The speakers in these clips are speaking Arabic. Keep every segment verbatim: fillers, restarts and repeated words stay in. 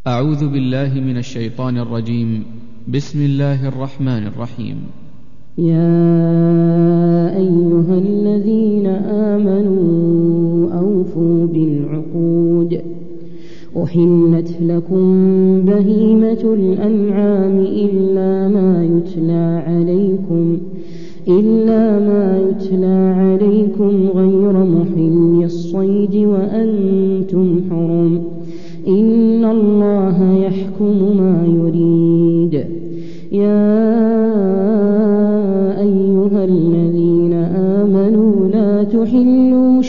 أعوذ بالله من الشيطان الرجيم. بسم الله الرحمن الرحيم. يا أيها الذين آمنوا أوفوا بالعقود. أحلت لكم بهيمة الأنعام إلا ما يتلى عليكم إلا ما يتلى عليكم غير محل الصيد وأنتم حرم، إن الله يحكم ما يريد. يا أيها الذين آمنوا لا تحلوا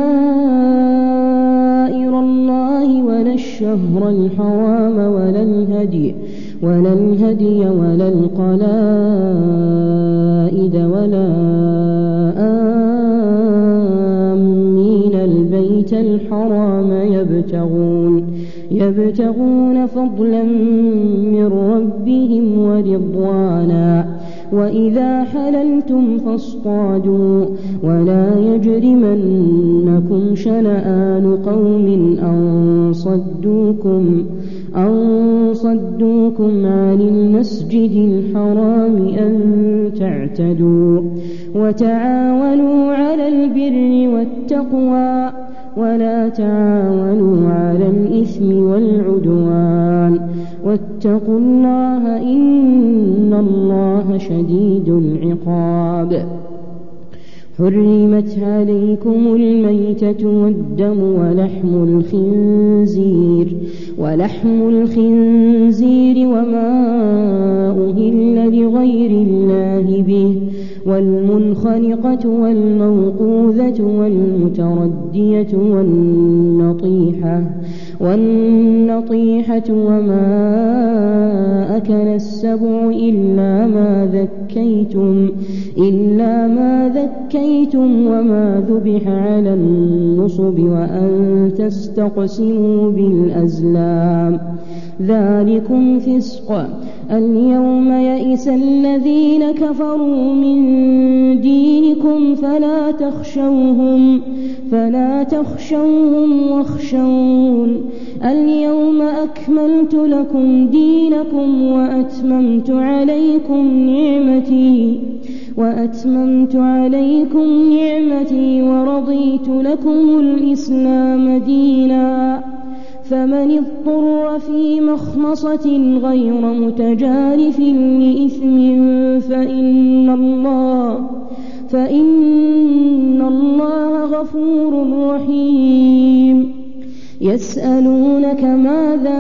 شعائر الله ولا الشهر الحرام ولا الهدي ولا الهدي ولا القلائد ولا آمين البيت الحرام يبتغون يبتغون فضلا من ربهم ورضوانا، وإذا حللتم فاصطادوا، ولا يجرمنكم شنآن قوم أن صدوكم أن صدوكم عن المسجد الحرام أن تعتدوا، وتعاونوا على البر والتقوى ولا تعاونوا على الإثم والعدوان، واتقوا الله إن الله شديد العقاب. حرمت عليكم الميتة والدم ولحم الخنزير ولحم الخنزير وما أهل لغير الله به، والمنخنقة والموقوذة والمتردية والنطيحة والنطيحة وما أكل السبع إلا ما ذكيتم إلا ما ذكيتم وما ذبح على النصب وأن تستقسموا بالأزلام، ذلكم فسق. اليوم يئس الذين كفروا من دينكم فلا تخشوهم فلا تخشوهم واخشون. اليوم أكملت لكم دينكم وأتممت عليكم نعمتي وأتممت عليكم نعمتي ورضيت لكم الإسلام دينا. فمن اضطر في مخمصة غير متجانف لإثم فإن الله فإن الله غفور رحيم. يسألونك ماذا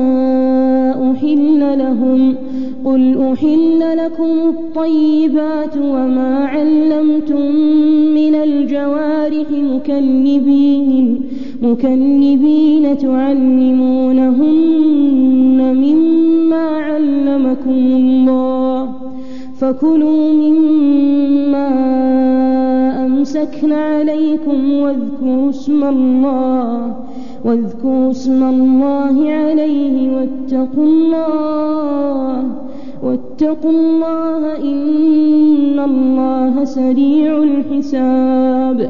أحل لهم قل أحل لكم الطيبات وما علمتم من الجوارح مكلبين مكلبين تعلمونهن مما علمكم الله، فكلوا مما أمسكن عليكم واذكروا اسم الله واذكروا اسم الله عليه واتقوا الله واتقوا الله إن الله سريع الحساب.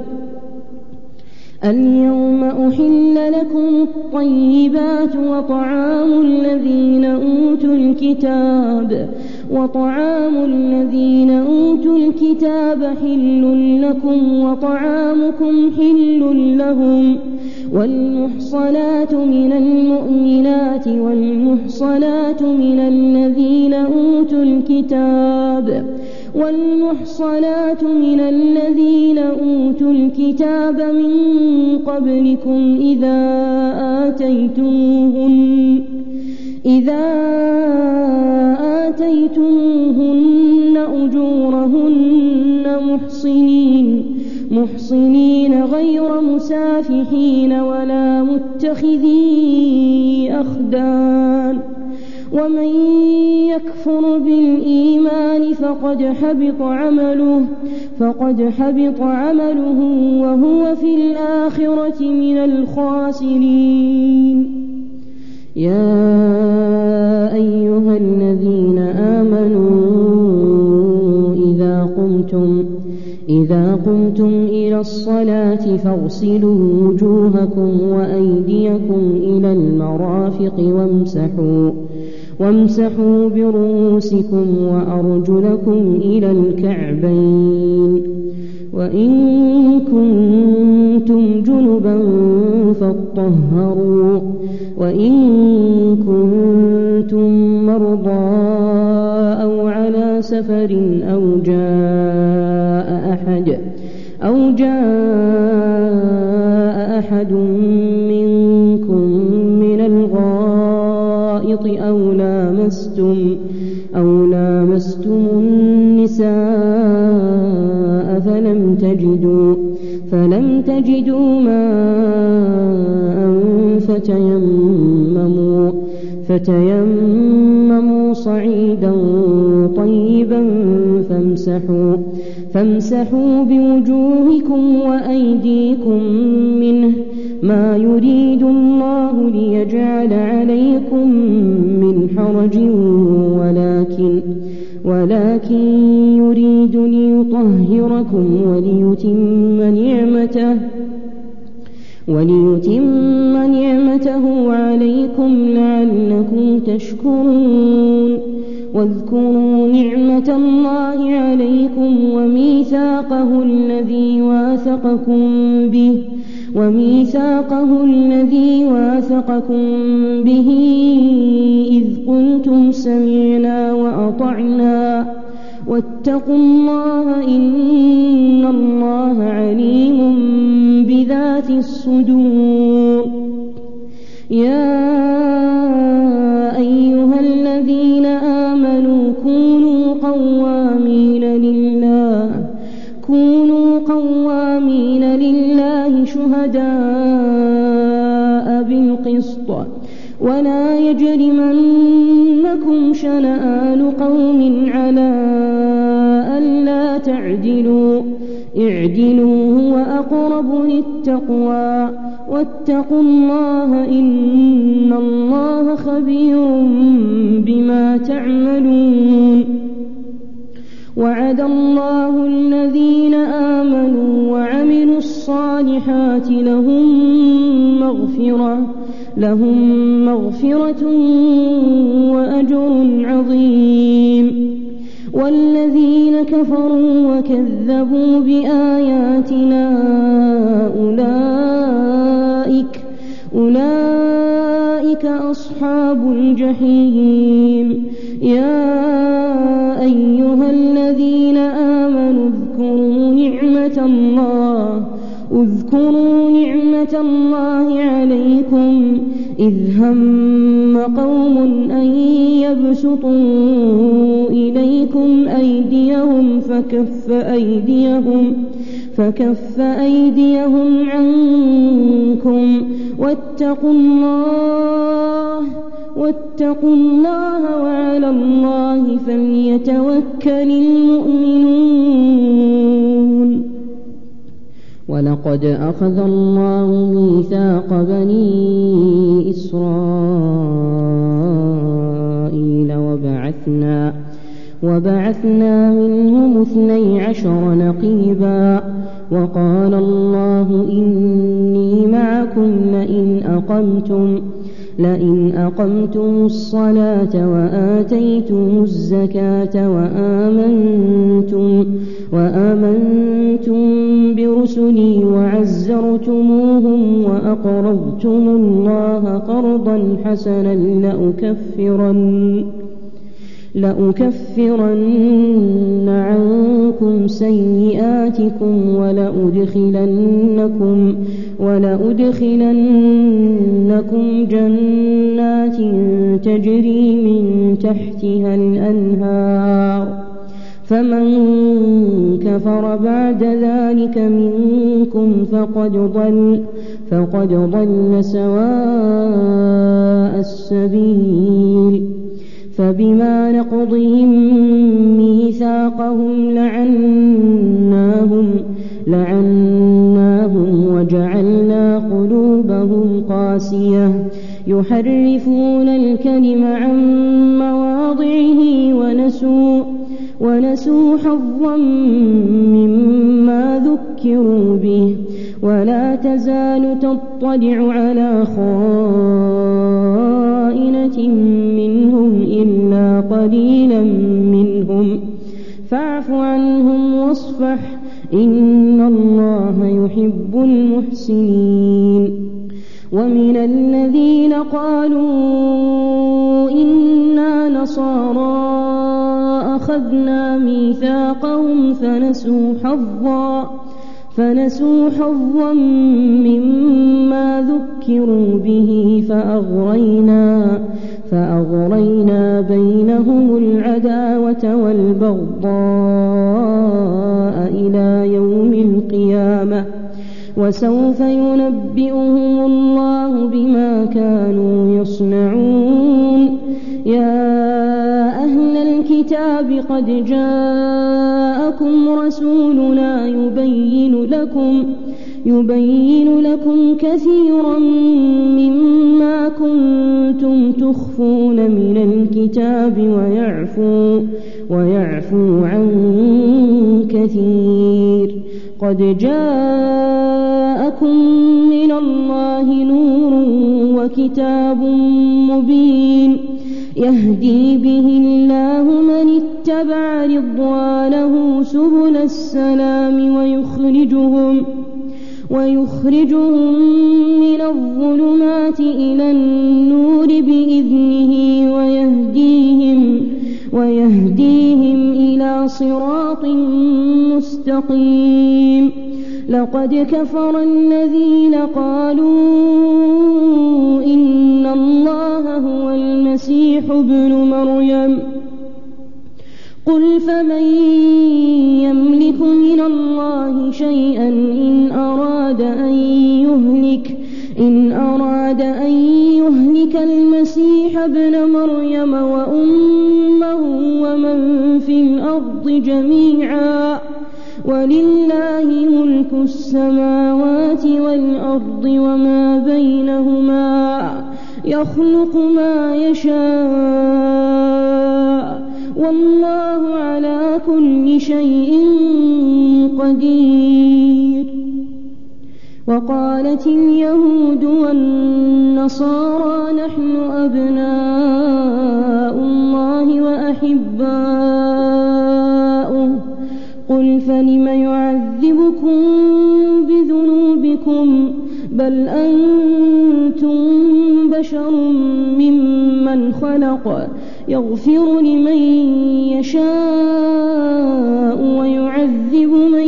اليوم أحل لكم الطيبات وطعام الذين أوتوا الكتاب وطعام الذين أوتوا الكتاب حل لكم وطعامكم حل لهم، والمحصنات من المؤمنات والمحصنات من الذين أوتوا الكتاب والمحصنات من الذين أوتوا الكتاب من قبلكم إذا آتيتموهن إذا آتيتموهن أجورهن محصنين محصنين غير مسافحين ولا متخذي أخدان، ومن يكفر بالإيمان فقد حبط عمله فقد حبط عمله وهو في الآخرة من الخاسرين. يا أيها الذين آمنوا إذا قمتم إذا قمتم إلى إلى الصلاة فاغسلوا وجوهكم وأيديكم إلى المرافق وامسحوا وامسحوا برؤوسكم وأرجلكم إلى الكعبين وإن كنتم جنبا فاطهروا وإن كنتم مرضى أو على سفر أو جاء أحد أو جاء أحد منكم من الغائط أو لامستم أو لامستم النساء فلم تجدوا فلم تجدوا ماء فتيمموا فتيمموا صعيدا طيبا فامسحوا فامسحوا بوجوهكم وأيديكم منه ما يريد الله ليجعل عليكم من حرج ولكن ولكن يريد ليطهركم وليتم نعمته وليتم نعمته عليكم لعلكم تشكرون واذكروا نعمة الله عليكم وميثاقه الذي واثقكم به وميثاقه الذي واثقكم به إذ قلتم سمعنا وأطعنا واتقوا الله إن الله عليم بذات الصدور يا أيها الذين آمنوا كونوا قوامين لله كونوا قوامين لله شهداء بالقسط ولا يجرمنكم شنآن قوم على ألا تعدلوا اعدلوا هو أقرب للتقوى واتقوا الله إن الله خبير بما تعملون وعد الله الذين آمنوا وعملوا الصالحات لهم مغفرة لهم مغفرة وأجر عظيم والذين كفروا وكذبوا بآياتنا أولئك أولئك أصحاب الجحيم يا أيها الذين آمنوا اذكروا نعمة الله اذكروا نعمة الله عليكم إذ هم قوم أن يبسطوا إليكم أيديهم فكف أيديهم فكف أيديهم عنكم واتقوا الله واتقوا الله وعلى الله فليتوكل المؤمنون ولقد أخذ الله ميثاق بني إسرائيل وبعثنا وبعثنا منهم اثني عشر نقيبا وقال الله إني معكم لئن أقمتم لئن أقمتم الصلاة وآتيتم الزكاة وآمنتم وآمنتم برسلي وعزرتموهم وأقرضتم الله قرضا حسنا لأكفرن لأكفرن عنكم سيئاتكم ولأدخلنكم ولأدخلنكم جنات تجري من تحتها الأنهار فمن كفر بعد ذلك منكم فقد ضل فقد ضل سواء السبيل فبما نقضهم ميثاقهم لعناهم لعناهم وجعلنا قلوبهم قاسية يحرفون الكلم عن مواضعه ونسوا ونسوا حظا مما ذكروا ذكروا به ولا تزال تطلع على خائنة منهم إلا قليلا منهم فاعف عنهم واصفح إن الله يحب المحسنين. ومن الذين قالوا إنا نصارى أخذنا ميثاقهم فنسوا حظا فنسوا حظا مما ذكروا به فأغرينا فأغرينا بينهم العداوة والبغضاء إلى يوم القيامة وسوف ينبئهم الله بما كانوا يصنعون. يا أهل الكتاب قد جاءكم رسولنا يبين لكم يبين لكم كثيرا مما كنتم تخفون من الكتاب ويعفو ويعفو عن كثير. قد جاءكم من الله نور وكتاب مبين يهدي به الله من اتبع رضوانه سبل السلام ويخرجهم ويخرجهم من الظلمات إلى النور بإذنه ويهديهم ويهديهم إلى صراط مستقيم. لقد كفر الذين قالوا إن الله هو المسيح ابن مريم قل فمن يملك من الله شيئا إن أراد أن يهلك إن أراد أن يهلك المسيح ابن مريم وأمه ومن في الأرض جميعا ولله ملك السماوات والأرض وما بينهما يخلق ما يشاء والله على كل شيء قدير. وقالت اليهود والنصارى نحن أبناء الله وأحباؤه قل فلم يعذبكم بذنوبكم بل أنتم بشر ممن خلق يغفر لمن يشاء ويعذب من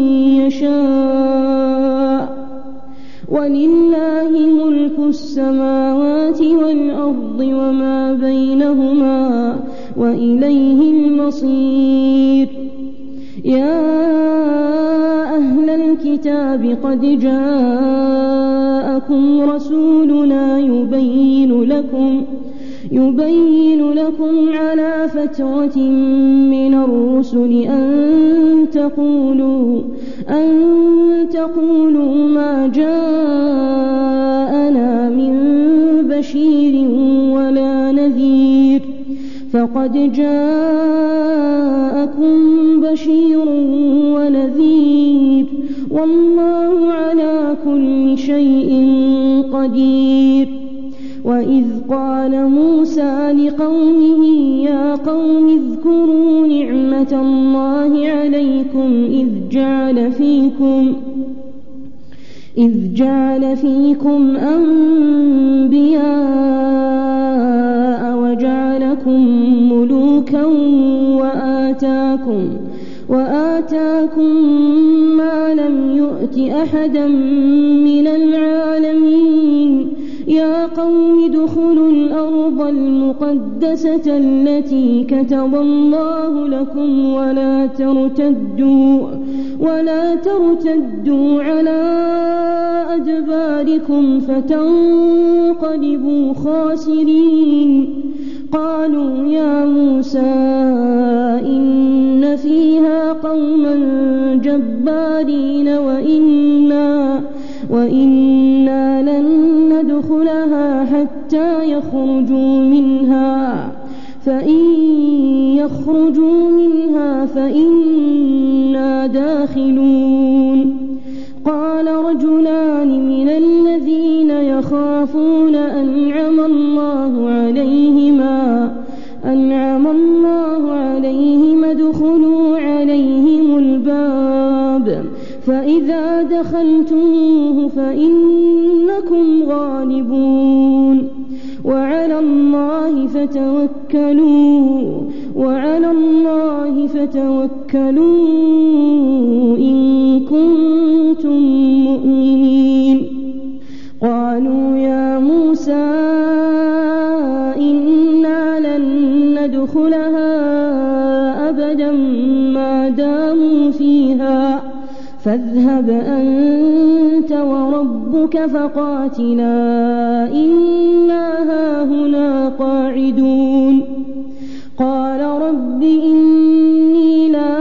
يشاء ولله ملك السماوات والأرض وما بينهما وإليه المصير. يا أهل الكتاب قد جاءكم رسولنا يبين لكم يبين لكم على فترة من الرسل أن تقولوا أن تقولوا ما جاءنا من بشير ولا نذير فقد جاءكم بشير ونذير والله على كل شيء قدير. وإذ قال موسى لقومه يا قوم اذكروا نعمة الله عليكم إذ جعل فيكم إذ جعل فيكم أنبياء وجعلكم ملوكا وآتاكم وآتاكم ما لم يؤت أحدا من العالمين. يا قوم ادخلوا الأرض المقدسة التي كتب الله لكم ولا ترتدوا ولا ترتدوا على أدباركم فتنقلبوا خاسرين. قالوا يا موسى إن فيها قوما جبارين وإنا وإنا لن ندخلها حتى يخرجوا منها فإن يخرجوا منها فإنا داخلون. رجلان من الذين يخافون أنعم الله عليهما أنعم الله عليهم ادخلوا عليهم الباب فإذا دخلتموه فإنكم غالبون وعلى الله فتوكلوا وعلى الله فتوكلوا إن كنتم مؤمنين. قالوا يا موسى إنا لن ندخلها أبدا ما داموا فيها فاذهب أنت وربك فقاتلا إنا هاهنا قاعدون. قال رب إني لا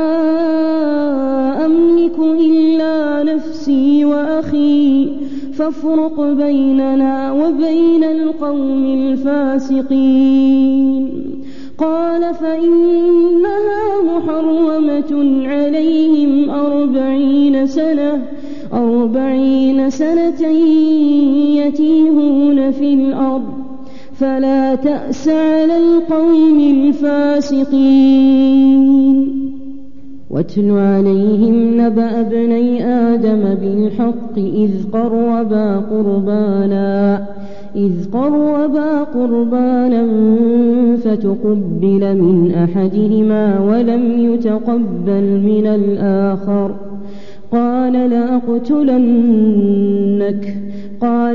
أملك إلا نفسي وأخي فافرق بيننا وبين القوم الفاسقين. قال فإنها محرمة عليهم أربعين سنة أربعين سنة يتيهون في الأرض فلا تأس على القوم الفاسقين. واتل عليهم نبأ ابني آدم بالحق إذ قربا قربانا إذ قربا قربانا فتقبل من أحدهما ولم يتقبل من الآخر قال لأقتلنك قال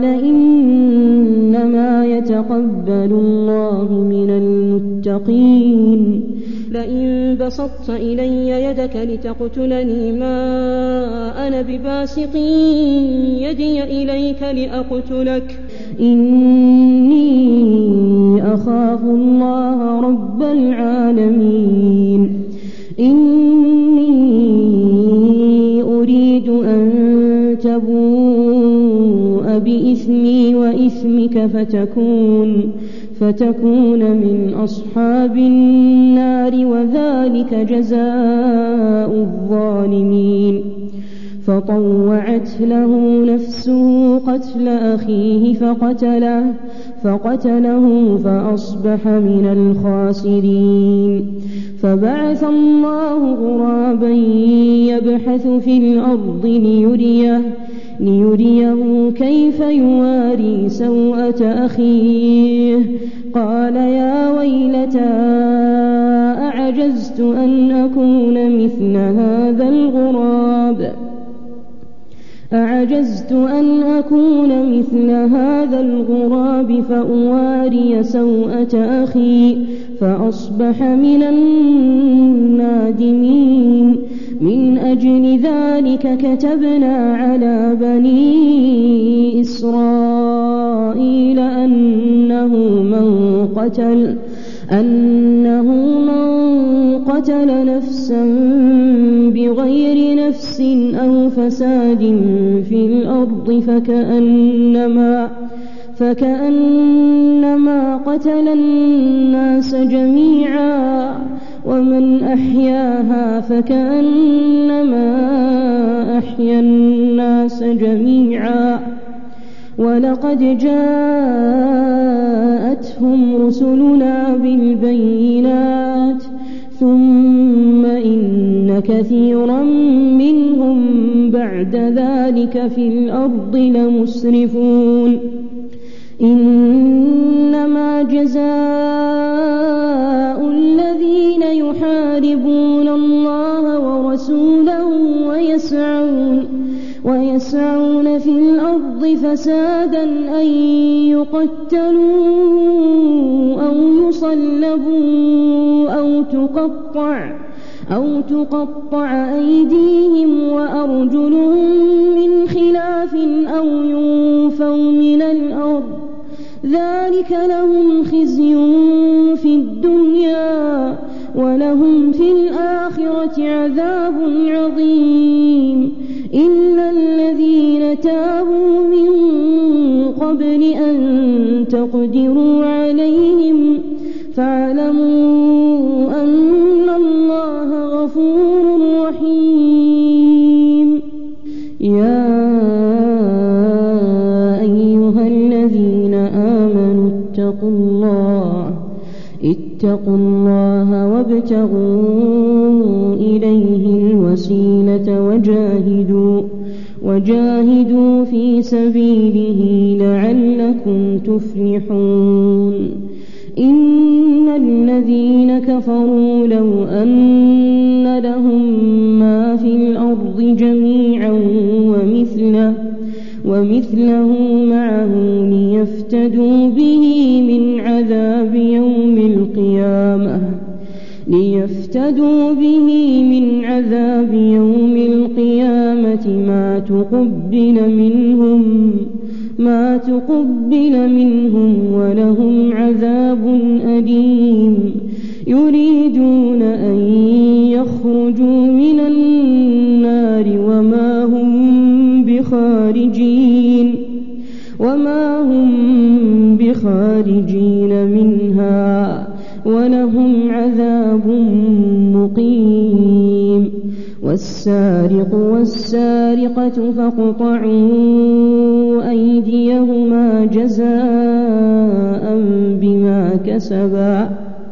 إنما يتقبل الله من المتقين. لئن بسطت إلي يدك لتقتلني ما أنا بباسط يدي إليك لأقتلك إني أخاف الله رب العالمين. إني أريد أن تبوء بإثمي وإثمك فتكون فتكون من أصحاب النار وذلك جزاء الظالمين. فطوعت له نفسه قتل أخيه فقتله فقتله فأصبح من الخاسرين. فبعث الله غرابا يبحث في الأرض ليريه ليريه كيف يواري سوءة أخيه قال يا ويلتى أعجزت أن أكون مثل هذا الغراب أعجزت أن أكون مثل هذا الغراب فأواري سوءة أخي فأصبح من النادمين. من أجل ذلك كتبنا على بني إسرائيل أنه من قتل أنه من قتل نفسا بغير نفس أو فساد في الأرض فكأنما فكأنما قتل الناس جميعا ومن أحياها فكأنما أحيا الناس جميعا. ولقد جاءتهم رسلنا بالبينات ثم إن كثيرا منهم بعد ذلك في الأرض لمسرفون. إنما جزاء الذين يحاربون الله ورسوله ويسعون ويسعون في الأرض فسادا أن يقتلوا أو يصلبوا أو تقطع أو تقطع أيديهم وأرجلهم من خلاف أو ينفوا من الأرض ذلك لهم خزي في الدنيا ولهم في الآخرة عذاب عظيم. إلا الذين تابوا من قبل أن تقدروا عليهم فاعلموا أن الله غفور رحيم. يا اتقوا الله وابتغوا إليه الوسيلة وجاهدوا وجاهدوا في سبيله لعلكم تفلحون إن الذين كفروا لو أن لهم ما في الأرض جميعا ومثله, ومثله معه ليفتدوا به من عذاب يوم القيامة ليفتدوا به من عذاب يوم القيامة ما تقبل منهم ما تقبل منهم ولهم عذاب أليم يريدون أن يخرجوا من النار وما هم بخارجين وما هم بخارجين منها ولهم عذاب مقيم والسارق والسارقة فاقطعوا أيديهما جزاء بما كسبا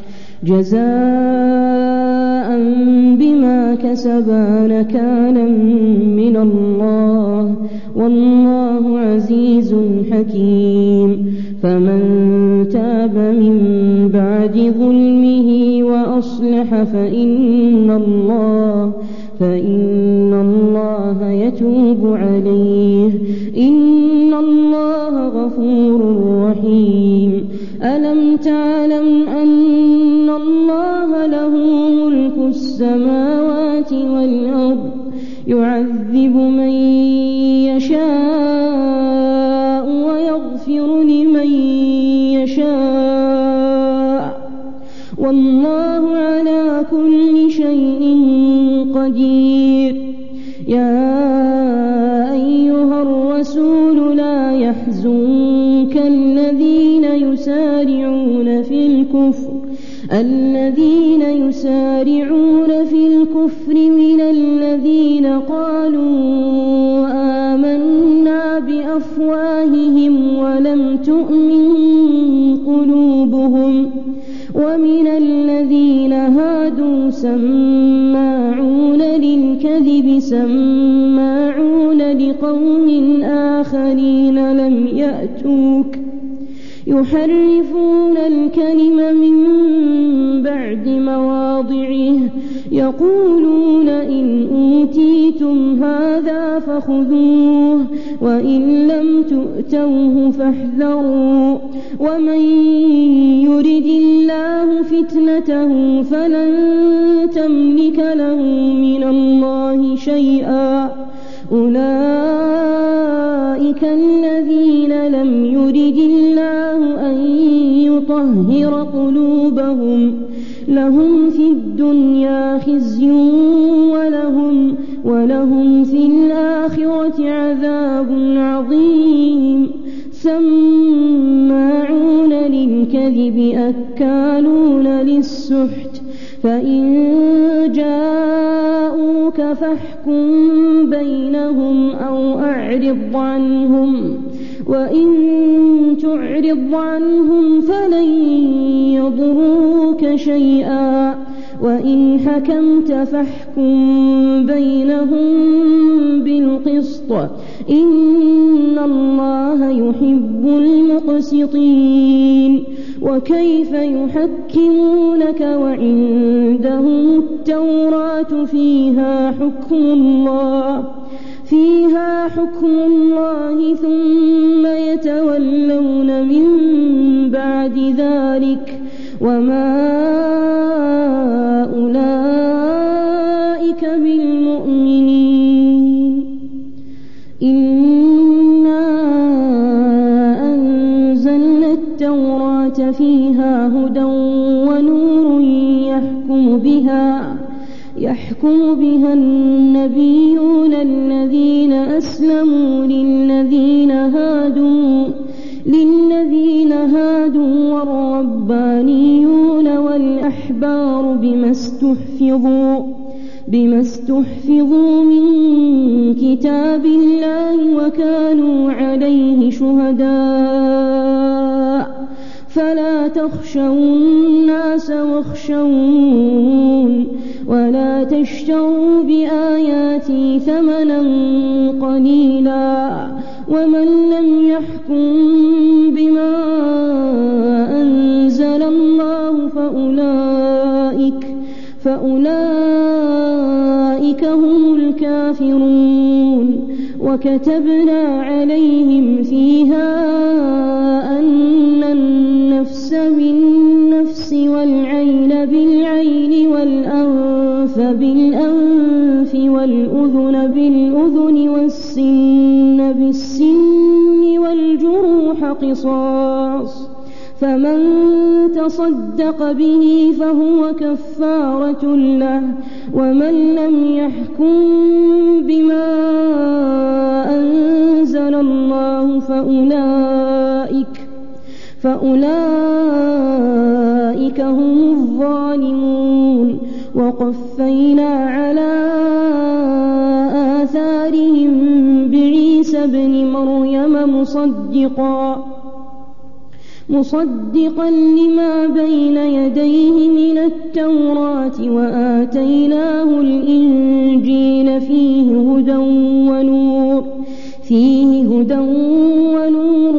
جزاء بما كسبا نكالا من الله والله عزيز حكيم فمن تاب من بعد ظلمه وأصلح فإن الله فإن الله يتوب عليه إن الله غفور رحيم ألم تعلم أن الله له ملك السماوات والأرض يعذب من يشاء ويغفر لمن يشاء والله على كل شيء قدير يا أيها الرسول لا يحزنك الذين يسارعون في الكفر الذين يسارعون في الكفر من الذين قالوا آمنا بأفواههم ولم تؤمن قلوبهم ومن الذين هادوا سماعون للكذب سماعون لقوم آخرين لم يأتوك يحرفون الكلم من بعد مواضعه يقولون إن أوتيتم هذا فخذوه وإن لم تؤتوه فاحذروا ومن يرد الله فتنته فلن تملك له من الله شيئا أولئك الذين لم يرد الله أن يطهر قلوبهم لهم في الدنيا خزي ولهم, ولهم في الآخرة عذاب عظيم سماعون للكذب أكالون للسحت فإن جاءوك فاحكم بينهم أو أعرض عنهم وإن تعرض عنهم فلن يضروك شيئا وإن حكمت فاحكم بينهم بالقسط إن الله يحب المقسطين وكيف يحكمونك وعندهم التوراة فيها حكم الله فيها حكم الله ثم يتولون من بعد ذلك وما أولئك بالمؤمنين إنا أنزلنا التوراة فيها هدى ونور يحكم بها يحكم بها النبيون الذين أسلموا للذين هادوا للذين هادوا والربانيون والأحبار بما استحفظوا بما استحفظوا من كتاب الله وكانوا عليه شهداء فلا تخشوا الناس واخشون ولا تشتروا بآياتي ثمنا قليلا ومن لم يحكم بما أنزل الله فأولئك فأولئك هم الكافرون وكتبنا عليهم فيها أن النفس بالنفس والعين بالعين والأنف بالأنف والأذن بالأذن والسن بالسن والجروح قصاص فمن تصدق به فهو كفارة له ومن لم يحكم بما أنزل الله فأولئك فأولئك هم الظالمون وقفينا على آثارهم بعيسى ابن مريم مصدقا مصدقا لما بين يديه من التوراة وآتيناه الإنجيل فيه هدى ونور فيه هدى ونور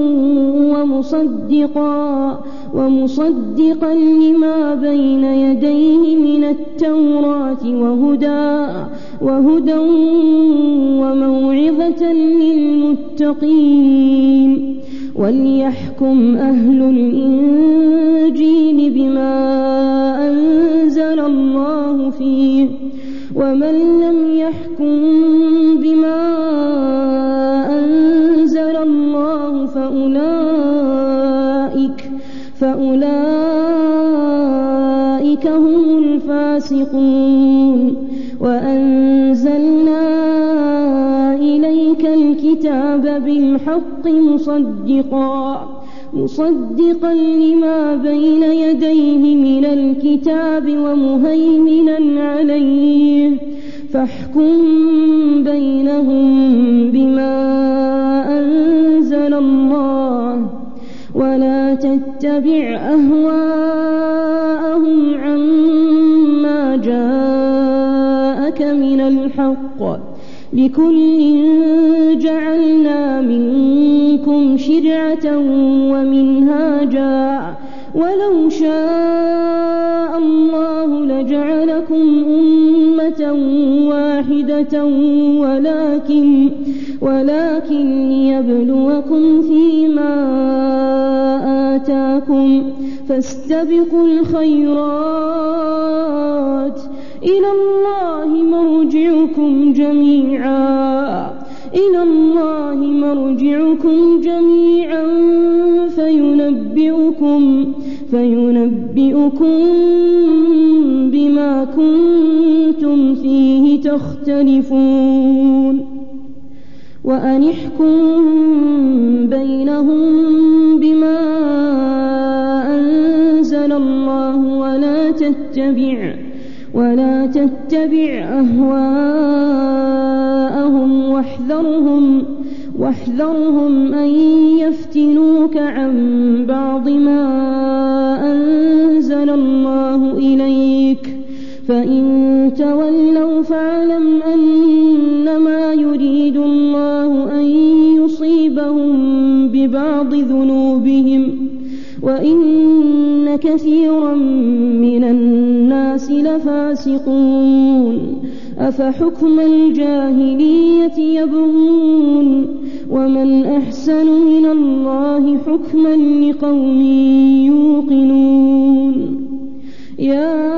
ومصدقا ومصدقا لما بين يديه من التوراة وهدى وهدى وموعظة للمتقين وليحكم أهل الإنجيل بما أنزل الله فيه ومن لم يحكم بما أنزل الله فأولئك فأولئك هم الفاسقون وأنزلنا إليك الكتاب بالحق مصدقا مصدقا لما بين يديه من الكتاب ومهيمنا عليه فاحكم بينهم بما أنزل الله ولا تتبع أهواءهم عما جاءك من الحق لكل جعلنا منكم شرعة ومنهاجا ولو شاء الله لجعلكم أمة واحدة ولكن ولكن ليبلوكم فيما آتاكم فاستبقوا الخيرات إلى الله مرجعكم جميعا إلى الله مرجعكم جميعا فينبئكم فينبئكم بما كنتم فيه تختلفون وأن احكم بينهم بما أنزل الله ولا تتبع ولا تتبع أهواءهم واحذرهم واحذرهم أن يفتنوك عن بعض ما أنزل الله إليك فإن تولوا فاعلم أنما يريد الله أن يصيبهم ببعض ذنوبهم وإن كثيرا من الناس لفاسقون أفحكم الجاهلية يبغون ومن أحسن من الله حكما لقوم يوقنون يا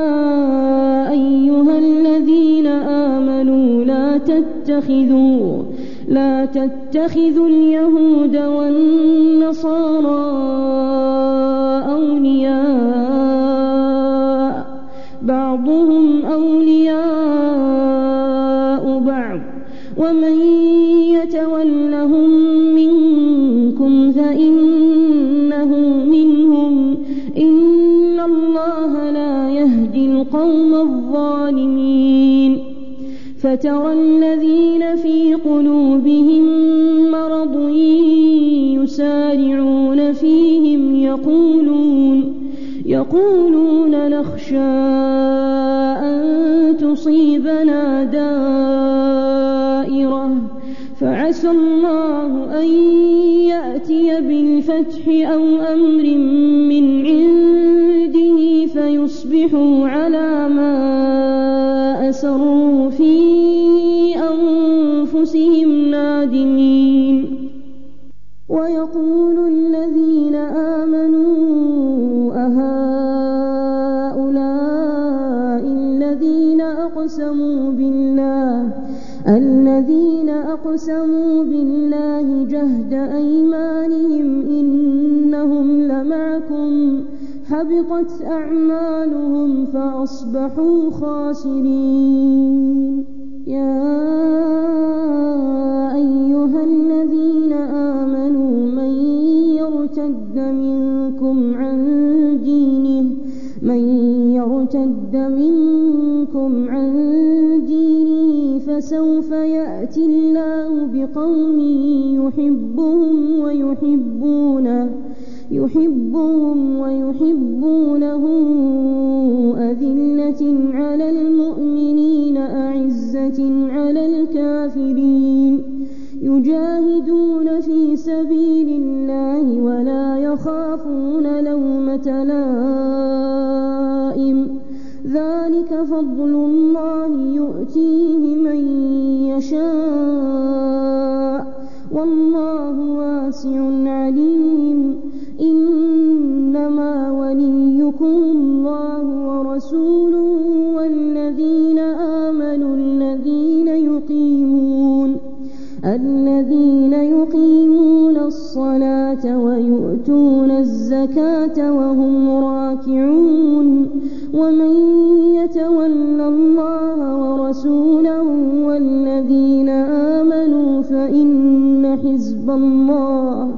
أيها الذين آمنوا لا تتخذوا لا تتخذوا اليهود والنصارى أولياء بعضهم أولياء بعض ومن يتولهم منكم فإنه منهم إن الله لا يهدي القوم الظالمين فترى الذين في قلوبهم مرض يسارعون فيهم يقولون يقولون نخشى أن تصيبنا دائرة فعسى الله أن يأتي بالفتح أو أمر من عنده فيصبحوا على ما أسروا في أنفسهم نادمين. ويقول الذين آمنوا أهؤلاء الذين أقسموا بالله الذين أقسموا بالله جهد أيمانهم إنهم لمعكم حبطت أعمالهم فأصبحوا خاسرين. يا أيها الذين آمنوا من يرتد منكم عن دينه من يرتد منكم عن دينه فسوف يأتي الله بقوم يحبهم ويحبونه يحبهم ويحبونه أذلة على المؤمنين أعزة على الكافرين يجاهدون في سبيل الله ولا يخافون لومة لائم ذلك فضل الله يؤتيه من يشاء والله واسع عليم. إنما وليكم الله ورسوله والذين آمنوا الذين يقيمون الذين يقيمون الصلاة ويؤتون الزكاة وهم راكعون. ومن يتول الله ورسوله والذين آمنوا فإن حزب الله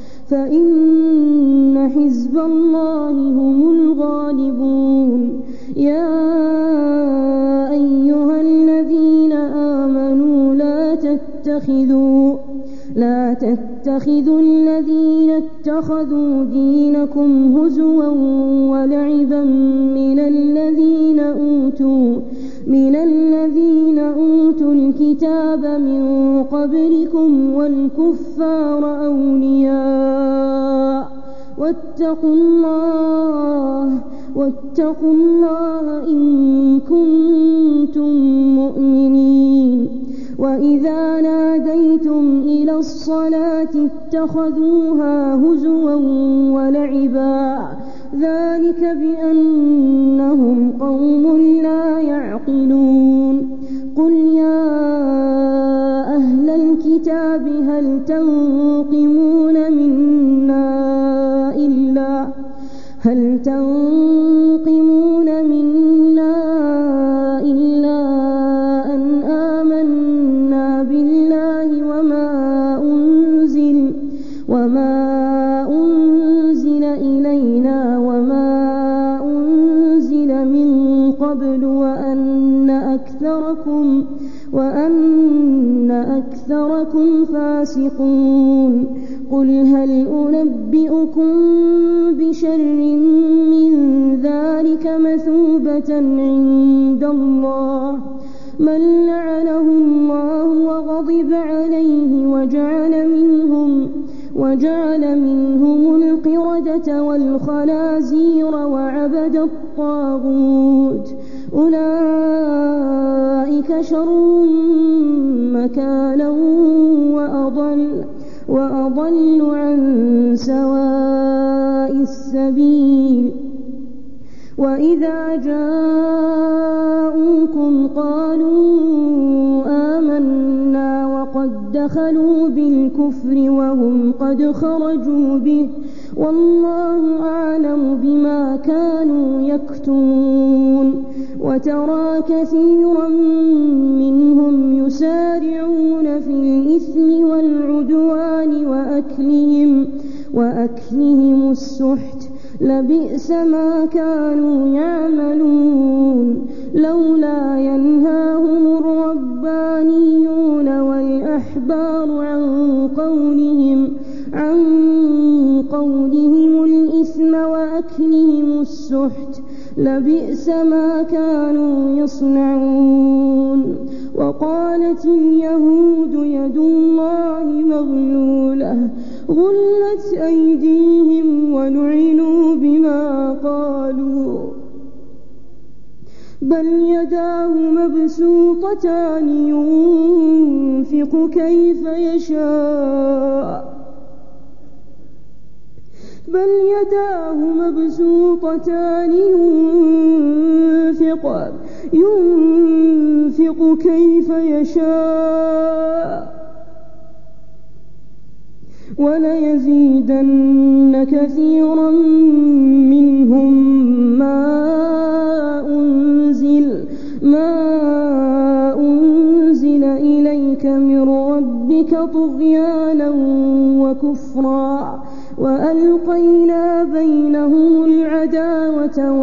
فإن حزب الله هم الغالبون. يا أيها الذين آمنوا لا تتخذوا لا تتخذوا الذين اتخذوا دينكم هزوا ولعبا من الذين أوتوا من الذين أوتوا الكتاب من قبلكم والكفار أولياء واتقوا الله واتقوا الله إن كنتم مؤمنين. وإذا ناديتم إلى الصلاة اتخذوها هزوا ولعبا ذلك بأنهم قوم لا يعقلون. قل يا أهل الكتاب هل تنقمون منا إلا هل تنقمون منا إلا أن آمنا بالله وما أنزل وما أنزل إلينا وما أنزل من قبل وأن أكثركم وأن أكثركم فاسقون. قل هل أنبئكم بشر من ذلك مثوبة عند الله من لعنه الله وغضب عليه وجعل منهم وجعل منهم القردة والخنازير وعبد الطاغوت أولئك شر مكانا وأضل وأضل عن سواء السبيل. وإذا جاءوكم قالوا آمنا وقد دخلوا بالكفر وهم قد خرجوا به والله أعلم بما كانوا يكتمون. وترى كثيرا منهم يسارعون في الإثم والعدوان وأكلهم, وأكلهم السحت لبئس ما كانوا يعملون. لولا ينهاهم الربانيون والأحبار عن قولهم عن قولهم الإثم وأكلهم السحت لبئس ما كانوا يصنعون. وقالت اليهود يد الله مغلولة غلت أيديهم ولعنوا بما قالوا بل يداه مبسوطتان ينفق كيف يشاء بل يداه مبسوطتان ينفق ينفق كيف يشاء وليزيدن كثيرا منهم ما أنزل ما أنزل إليك من ربك طغيانا وكفرا وألقينا بينهم العداوة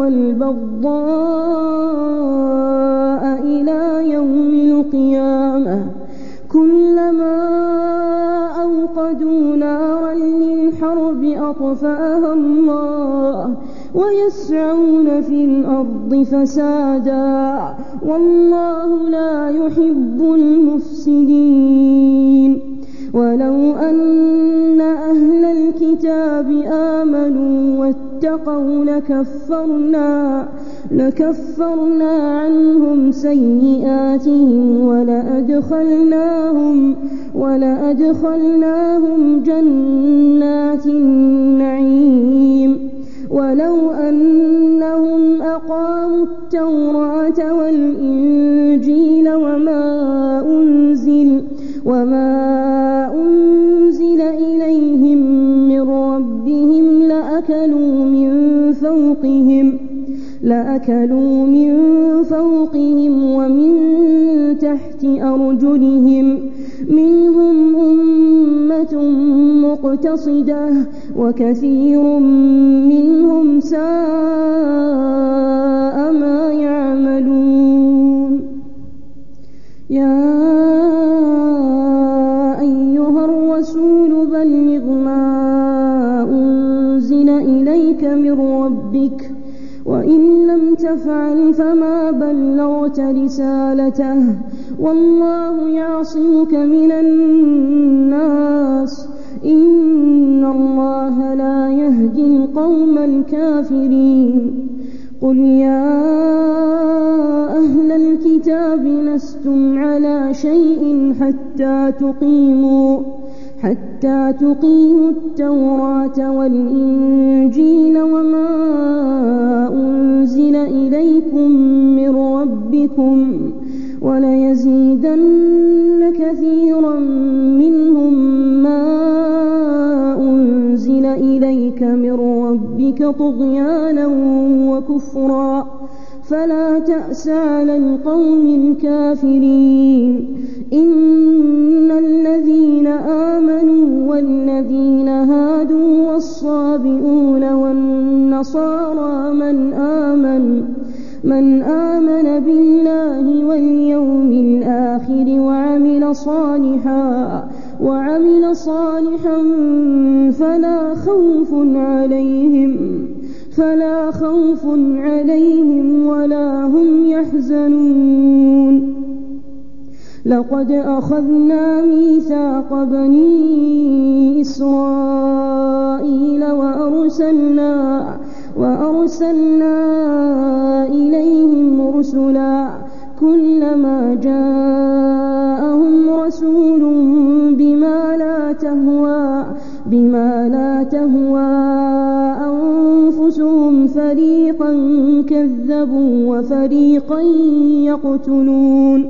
والبغضاء إلى يوم القيامة كلما أوقدوا نارا للحرب أطفأها الله ويسعون في الأرض فسادا والله لا يحب المفسدين. ولو أن أهل الكتاب آمنوا واتقوا لكفرنا لكفرنا عنهم سيئاتهم ولأدخلناهم ولأدخلناهم جنات النعيم. ولو أنهم أقاموا التوراة والإنجيل وما أنزل وما أنزل إليهم من ربهم لأكلوا من فوقهم لأكلوا من فوقهم ومن تحت أرجلهم منهم أمة مقتصدة وكثير منهم ساء ما يعملون. يا أيها الرسول بلغ ما أنزل إليك من ربك وإن لم تفعل فما بلغت رسالته والله يعصمك من الناس إن الله لا يهدي القوم الكافرين. قل يا أهل الكتاب لستم على شيء حتى تقيموا حتى تقيموا التوراة والإنجيل وما أنزل إليكم من ربكم وليزيدن كثيرا منهم ما أنزل إليك من ربك طغيانا وكفرا فلا تأس على القوم الكافرين. إن الذين آمنوا والذين هادوا والصابئون والنصارى من آمن من آمن بالله واليوم الآخر وعمل صالحا وعمل صالحا فلا خوف عليهم فلا خوف عليهم ولا هم يحزنون. لقد أخذنا ميثاق بني إسرائيل وأرسلنا وأرسلنا إليهم رسلا كلما جاءهم رسول بما لا تهوى بما لا تهوى أنفسهم فريقا كذبوا وفريقا يقتلون.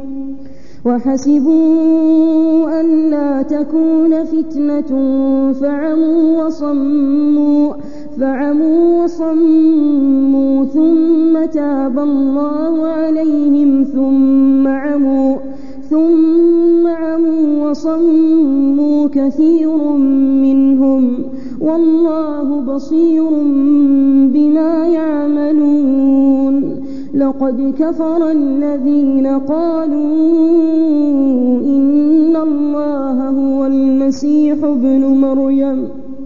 وحسبوا ألا تكون فتنة فعموا وصموا فعموا وصموا ثم تاب الله عليهم ثم عموا ثم عموا وصموا كثير منهم والله بصير بما يعملون. لقد كفر الذين قالوا إن الله هو المسيح المسيح ابن مريم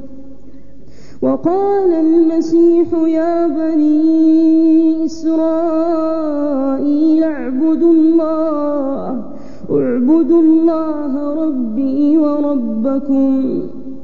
وقال المسيح يا بني إسرائيل اعبدوا الله اعبدوا الله ربي وربكم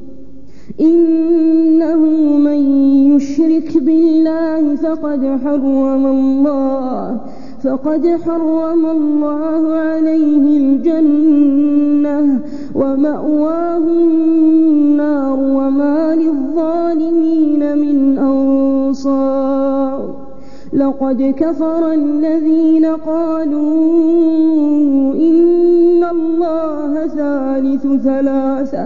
إنه من يشرك بالله فقد حرم الله فقد حرم الله عليه الجنة ومأواه النار وما للظالمين من أنصار لقد كفر الذين قالوا إن الله ثالث ثلاثة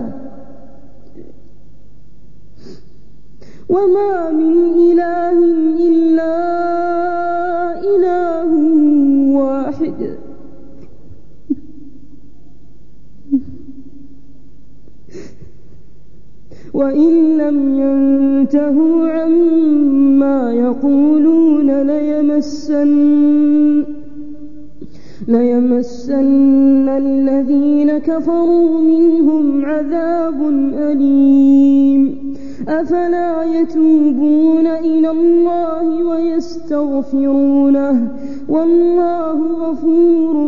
وما من إله إلا إله واحد وإن لم ينتهوا عما يقولون ليمسن ليمسن الذين كفروا منهم عذاب أليم أفلا يتوبون إلى الله ويستغفرونه والله غفور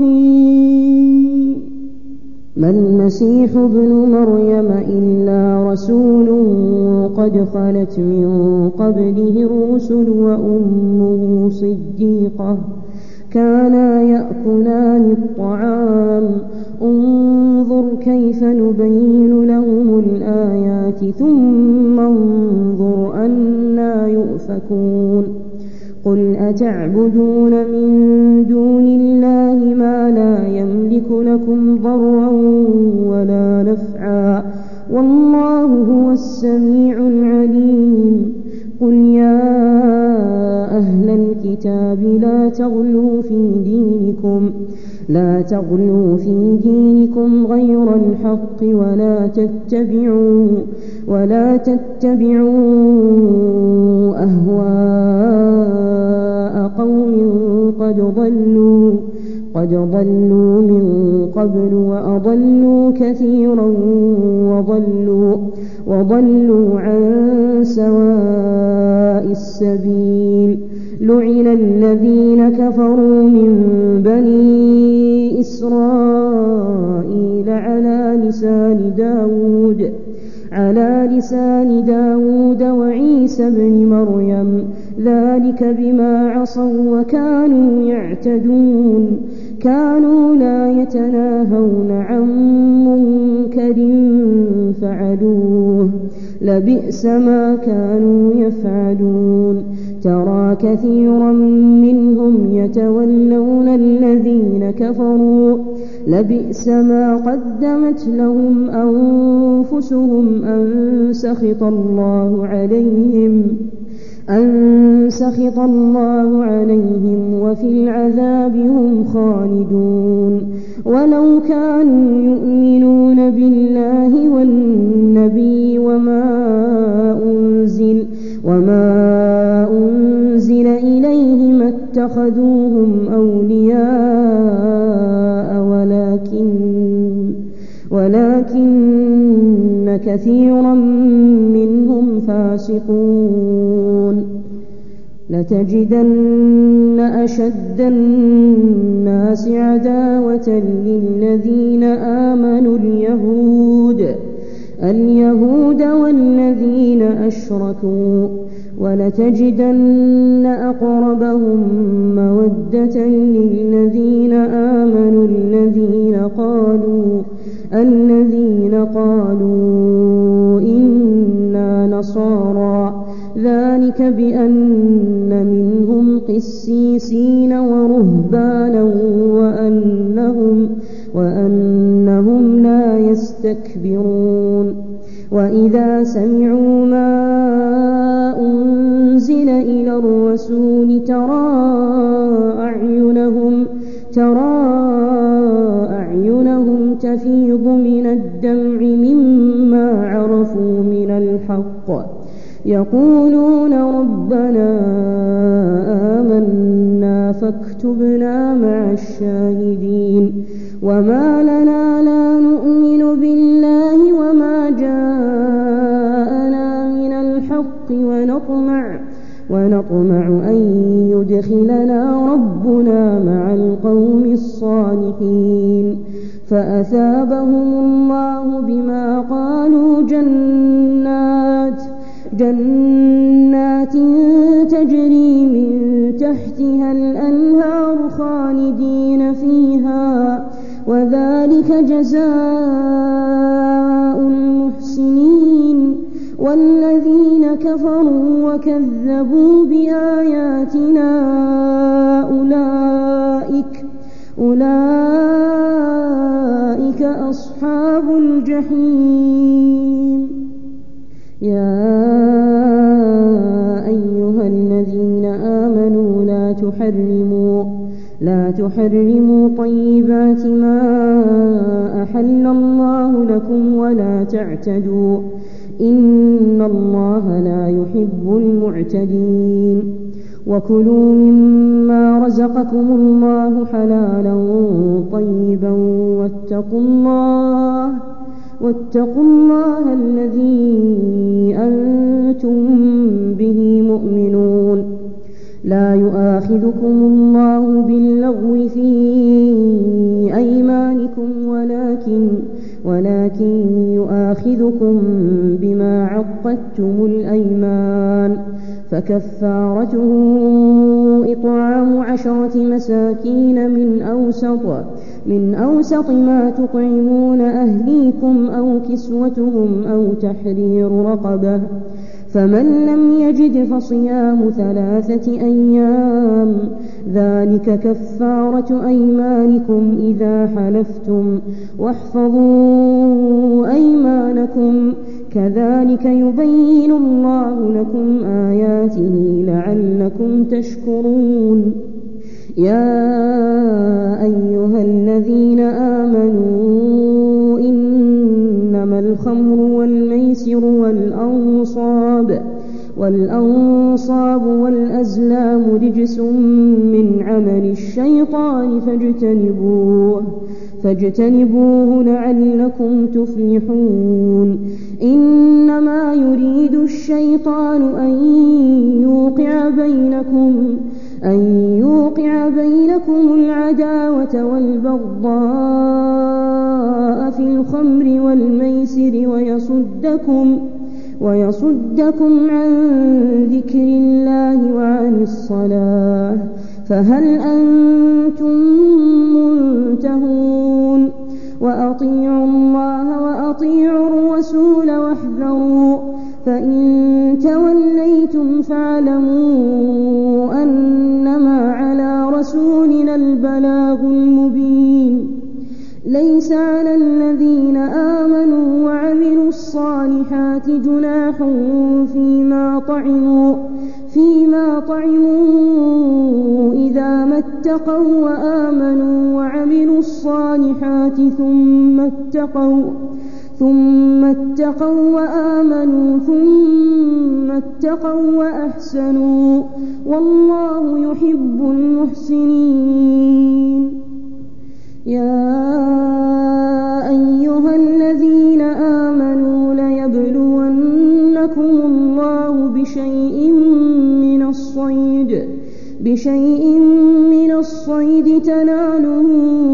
رحيم ما المسيح ابن مريم إلا رسول قد خلت من قبله الرسل وأمه صديقة كانا يأكلان الطعام انظر كيف نبين لهم الآيات ثم انظر أنى يؤفكون قل أتعبدون من دون الله ما لا يملك لكم ضرا ولا نفعا والله هو السميع العليم قل يا أهل الكتاب لا تغلوا في دينكم لا تغلوا في دينكم غير الحق ولا تتبعوا ولا تتبعوا أهواء قوم قد ضلوا قد ضلوا من قبل وأضلوا كثيرا وضلوا وضلوا عن سواء السبيل لعن الذين كفروا من بني إسرائيل على لسان داود على لسان داود وعيسى بن مريم ذلك بما عصوا وكانوا يعتدون كانوا لا يتناهون عن منكر فعلوه لبئس ما كانوا يفعلون ترى كثيرا منهم يتولون الذين كفروا لبئس ما قدمت لهم أنفسهم أن سخط الله عليهم أن سخط الله عليهم وفي العذاب هم خالدون ولو كانوا يؤمنون بالله والنبي وما أنزل وما أنزل إليه ما اتخذوهم أولياء ولكن ولكن كثيرا منهم فاسقون لتجدن أشد الناس عداوة للذين آمنوا اليهود اليهود والذين أشركوا ولتجدن أقربهم مودة للذين آمنوا الذين قالوا الذين قالوا إنا نصارى ذلك بأن منهم قسيسين ورهبانا وأنهم وأنهم لا يستكبرون وإذا سمعوا ما أنزل إلى الرسول ترى أعينهم ترى أعينهم تفيض من الدمع مما عرفوا من الحق يقولون ربنا آمنا فاكتبنا مع الشاهدين وما لنا لا نؤمن بالله أن يدخلنا ربنا مع القوم الصالحين فأثابهم الله بما قالوا جنات جنات تجري من تحتها الأنهار خالدين فيها وذلك جزاء المحسنين والذين كفروا وكذبوا بآياتنا أولئك أولئك أصحاب الجحيم يا أيها الذين آمنوا لا تحرموا لا تحرموا طيبات ما أحل الله لكم ولا تعتدوا إن الله لا يحب المعتدين وكلوا مما رزقكم الله حلالا طيبا واتقوا الله واتقوا الله الذي أنتم به مؤمنون لا يؤاخذكم الله باللغو في أيمانكم ولكن ولكن يؤاخذكم بما عقدتم الأيمان فكفارته إطعام عشرة مساكين من أوسط من أوسط ما تطعمون أهليكم أو كسوتهم أو تحرير رقبة فمن لم يجد فصيام ثلاثة أيام ذلك كفارة أيمانكم إذا حلفتم واحفظوا أيمانكم كذلك يبين الله لكم آياته لعلكم تشكرون يا أيها الذين آمنوا إنما الخمر والميسر والأنصاب والأنصاب والأزلام رجس من عمل الشيطان فاجتنبوه فاجتنبوه لعلكم تفلحون إنما يريد الشيطان أن يوقع بينكم أن يوقع بينكم العداوة والبغضاء في الخمر والميسر ويصدكم ويصدكم عن ذكر الله وعن الصلاة فهل أنتم منتهون وأطيعوا الله وأطيعوا الرسول واحذروا فإن توليتم فاعلموا أنما على رسولنا البلاغ المبين ليس على الذين آمنوا وعملوا الصالحات جناح فيما طعموا فيما طعموا إذا ما اتقوا وآمنوا وعملوا الصالحات ثم اتقوا ثم اتقوا وآمنوا ثم اتقوا وأحسنوا والله يحب المحسنين يا أيها الذين آمنوا ليبلونكم الله بشيء من الصيد بشيء من الصيد تناله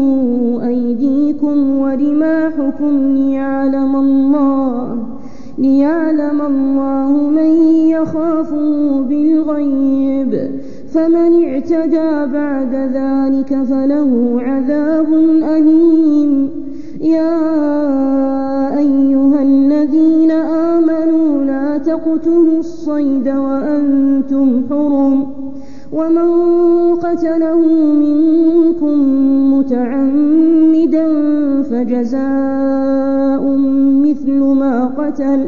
أيديكم ورماحكم ليعلم الله ليعلم الله من يخافه بالغيب فمن اعتدى بعد ذلك فله عذاب أليم يا أيها الذين آمنوا لا تقتلوا الصيد وأنتم حرم ومن قتله منكم متعمدا فجزاء مثل ما قتل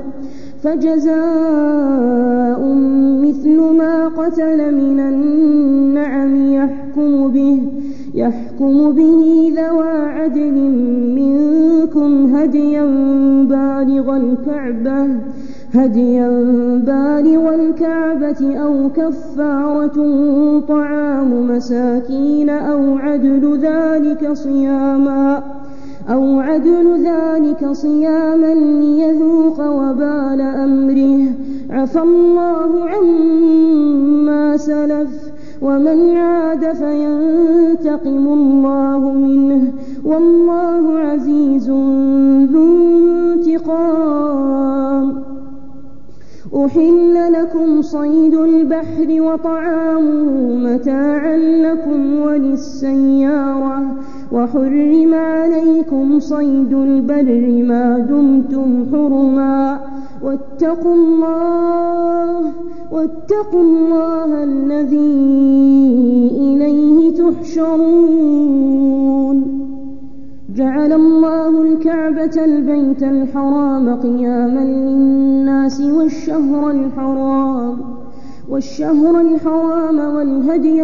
فجزاء مثل ما قتل من النعم يحكم به يحكم به ذوى عدل منكم هديا بالغ الكعبة هديا بالغ الكعبة أو كفارة طعام مساكين أو عدل ذلك صياما أو عدل ذلك صياما ليذوق وبال أمره عفى الله عما سلف ومن عاد فينتقم الله منه والله عزيز ذو انتقام. أحل لكم صيد البحر وطعامه متاعا لكم وللسيارة وحرم عليكم صيد البر ما دمتم حرما واتقوا الله واتقوا الله الذي إليه تحشرون. جعل الله الكعبة البيت الحرام قياما للناس والشهر الحرام والشهر الحرام والهدي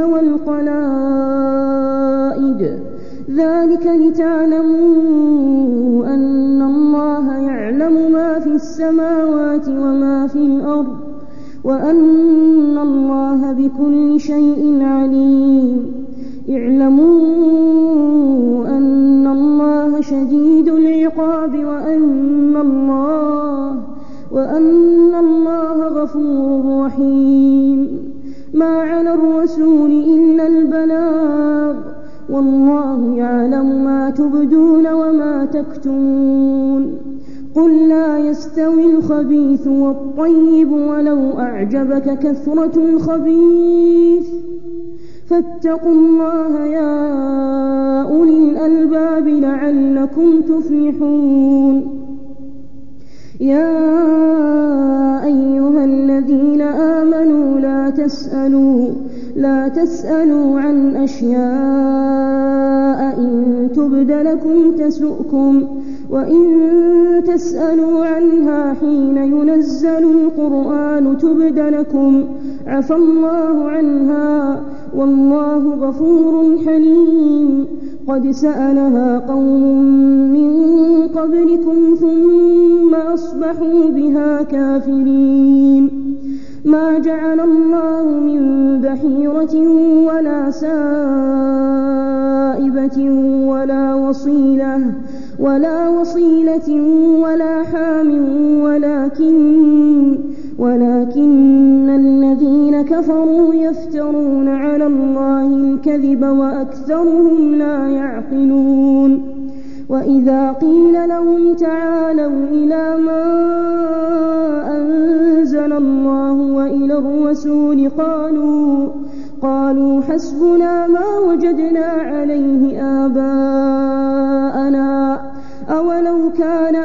والقلائد ذلك لتعلموا أن الله يعلم ما في السماوات وما في الأرض وأن الله بكل شيء عليم. اعلموا أن الله شديد العقاب وأن الله وأن الله غفور رحيم. ما على الرسول إلا البلاغ والله يعلم ما تبدون وما تكتمون. قل لا يستوي الخبيث والطيب ولو أعجبك كثرة الخبيث فاتقوا الله يا أولي الألباب لعلكم تفلحون. يا أيها الذين آمنوا لا تسألوا لا تسألوا عن أشياء إن تبد لكم تسؤكم وإن تسألوا عنها حين ينزل القرآن تبد لكم عفى الله عنها والله غفور حليم. قد سألها قوم من قبلكم ثم أصبحوا بها كافرين. ما جعل الله من بحيرة ولا سائبة ولا وصيلة ولا وصيلة ولا حام ولكن ولكن الذين كفروا يفترون على الله الكذب وأكثرهم لا يعقلون. وإذا قيل لهم تعالوا إلى ما أنزل الله وإلى الرسول قالوا قالوا حسبنا ما وجدنا عليه آباءنا أولو كان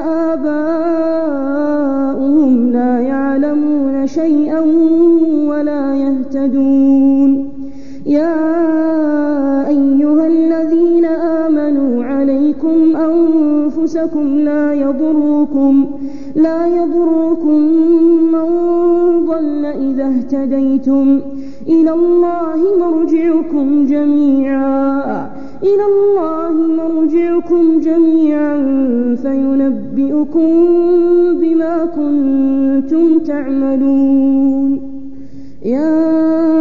آباؤهم لا يعلمون شيئا ولا يهتدون. يا أيها الذين آمنوا عليكم أنفسكم لا يضركم لا يضركم من ضل إذا اهتديتم إلى الله مرجعكم جميعا إلى الله مرجعكم جميعا فينبئكم بما كنتم تعملون. يا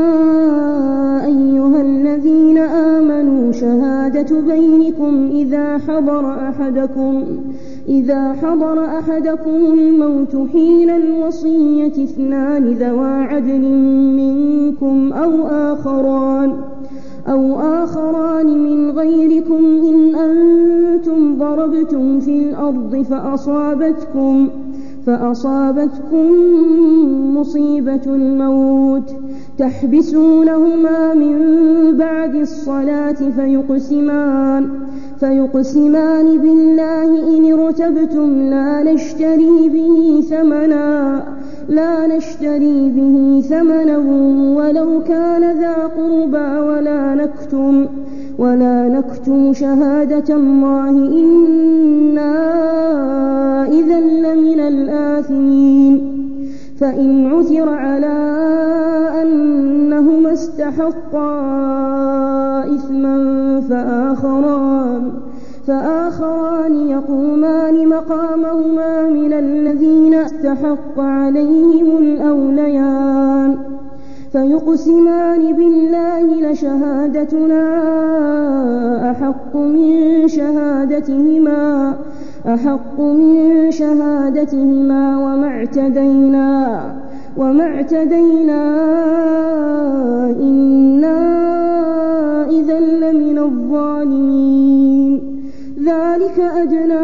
أيها الذين آمنوا شهادة بينكم إذا حضر أحدكم إذا حضر أحدكم الموت حين الوصية اثنان ذوى عدل منكم أو آخران أو آخران من غيركم إن أنتم ضربتم في الأرض فأصابتكم فأصابتكم مصيبة الموت تحبسونهما من بعد الصلاة فيقسمان فيقسمان بالله إن ارتبتم لا نشتري به ثمنا لا نشتري به ثمنا ولو كان ذا قربى ولا نكتم ولا نكتم شهادة الله إنا إذا لمن الآثمين. فإن عثر على أنهما استحقا إثما فآخران فآخران يقومان مقامهما من الذين استحق عليهم الأوليان فيقسمان بالله لشهادتنا أحق من شهادتهما أحق من شهادتهما وما اعتدينا وما اعتدينا إنا إذا لمن الظالمين. ذلك أدنى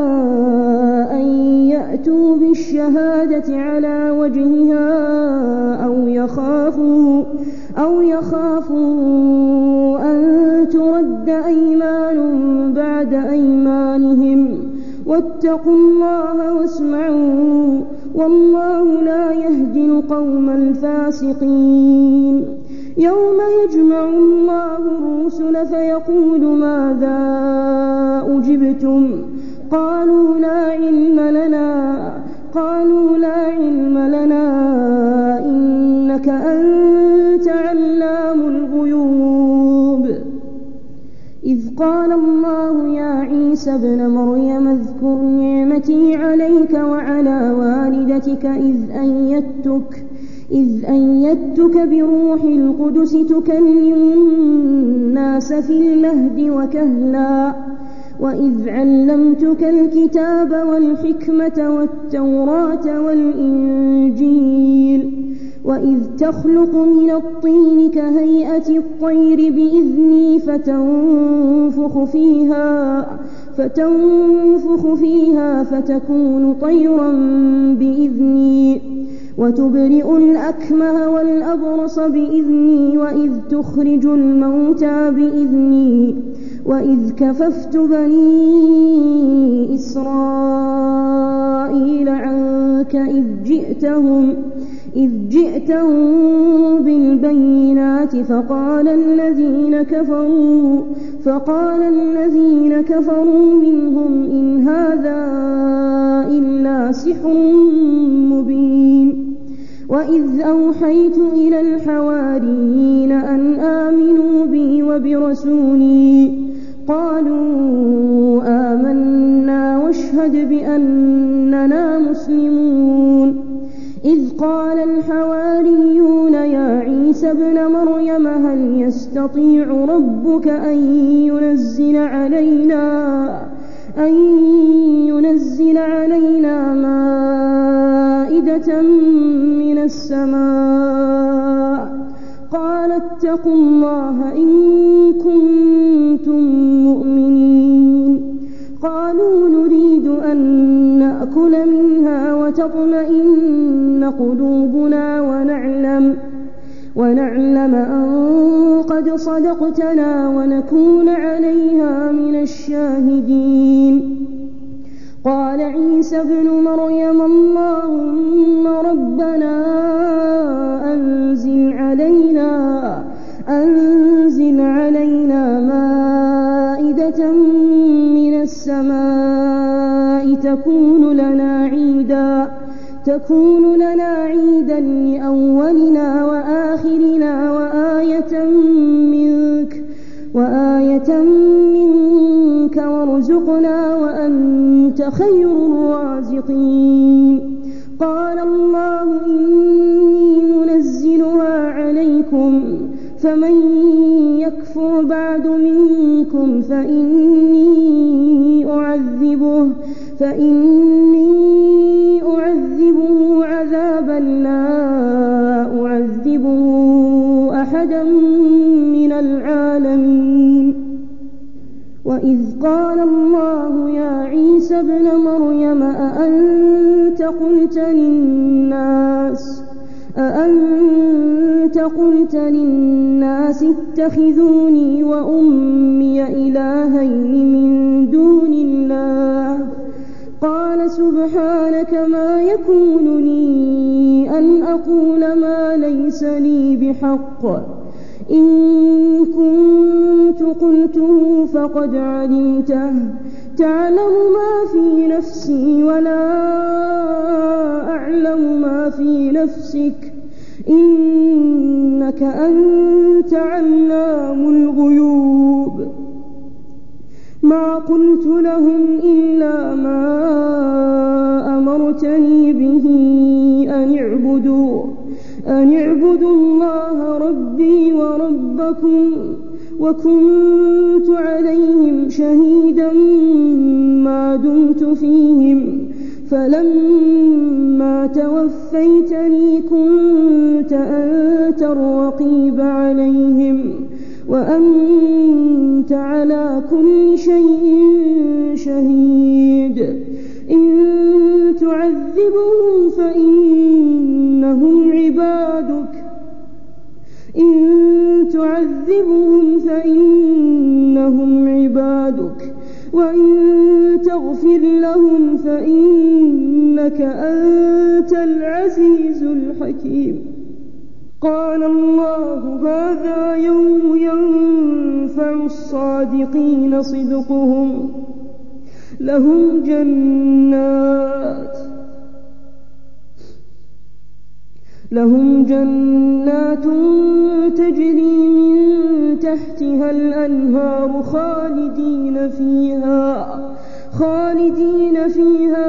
أن يأتوا بالشهادة على وجهها أو يخافوا أو يخافوا أن ترد أيمان بعد أيمانهم واتقوا الله واسمعوا والله لا يهدي القوم الفاسقين. يوم يجمع الله الرسل فيقول ماذا أجبتم قالوا لا علم لنا قالوا لا علم لنا إنك أنت علام الغيوب. إذ قال الله يا عيسى ابن مريم اذكر نعمتي عليك وعلى والدتك إذ أيدتك إذ أيدتك بروح القدس تكلم الناس في المهد وكهلا وإذ علمتك الكتاب والحكمة والتوراة والإنجيل وإذ تخلق من الطين كهيئة الطير بإذني فتنفخ فيها فتنفخ فيها فتكون طيرا بإذني وتبرئ الأكمه والأبرص بإذني وإذ تخرج الموتى بإذني وإذ كففت بني إسرائيل عنك إذ جئتهم إذ جئتهم بالبينات فقال الذين كفروا فقال الذين كفروا منهم إن هذا إلا سحر مبين. وإذ أوحيت إلى الحواريين أن آمنوا بي وبرسولي قالوا آمنا واشهد بأننا مسلمون. إذ قال الحواريون يا عيسى ابن مريم هل يستطيع ربك أن ينزل علينا أن ينزل علينا مائدة من السماء قال اتقوا الله إن كنتم مؤمنين. قالوا نريد أن نأكل منها وتطمئن قلوبنا ونعلم ونعلم أن قد صدقتنا ونكون عليها من الشاهدين. قال عيسى ابن مريم اللهم ربنا أنزل علينا أنزل علينا مائدة من السماء تكون لنا عيدا تكون لنا عيدا لأولنا وآخرنا وآية منك وآية منك وارزقنا وأنت خير الرازقين. قال الله إني منزلها عليكم فمن يكفر بعد منكم فإني أعذبه فإني أعذبه عذابا لا أعذبه أحدا من العالمين. وإذ قال الله يا عيسى ابن مريم أأنت قلت للناس أأنت قلت للناس اتخذوني وأمي إلهين من دون الله قال سبحانك ما يكون لي أن أقول ما ليس لي بحق إن كنت قلته فقد علمته تعلم ما في نفسي ولا أعلم ما في نفسك إنك أنت علام الغيوب. ما قلت لهم إلا ما أمرتني به أن اعبدوا أن اعبدوا الله ربي وربكم وكنت عليهم شهيدا ما دمت فيهم فلما توفيتني كنت أنت الرقيب عليهم وأنت على كل شيء شهيد إن تعذبهم فإنهم عبادك إن تعذبهم فإنهم عبادك وإن تغفر لهم فإنك أنت العزيز الحكيم. قال الله هذا يوم ينفع الصادقين صدقهم لهم جنات لهم جنات تجري من تحتها الأنهار خالدين فيها خالدين فيها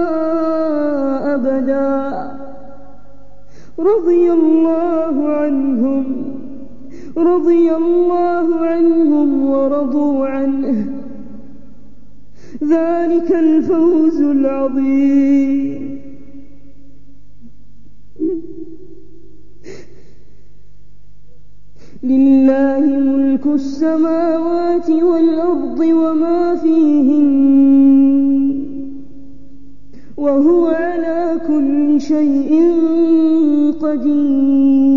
أبدا رضي الله عنهم رضي الله عنهم ورضوا عنه ذلك الفوز العظيم. لله ملك السماوات والأرض وما فيهن وهو على كل شيء قدير.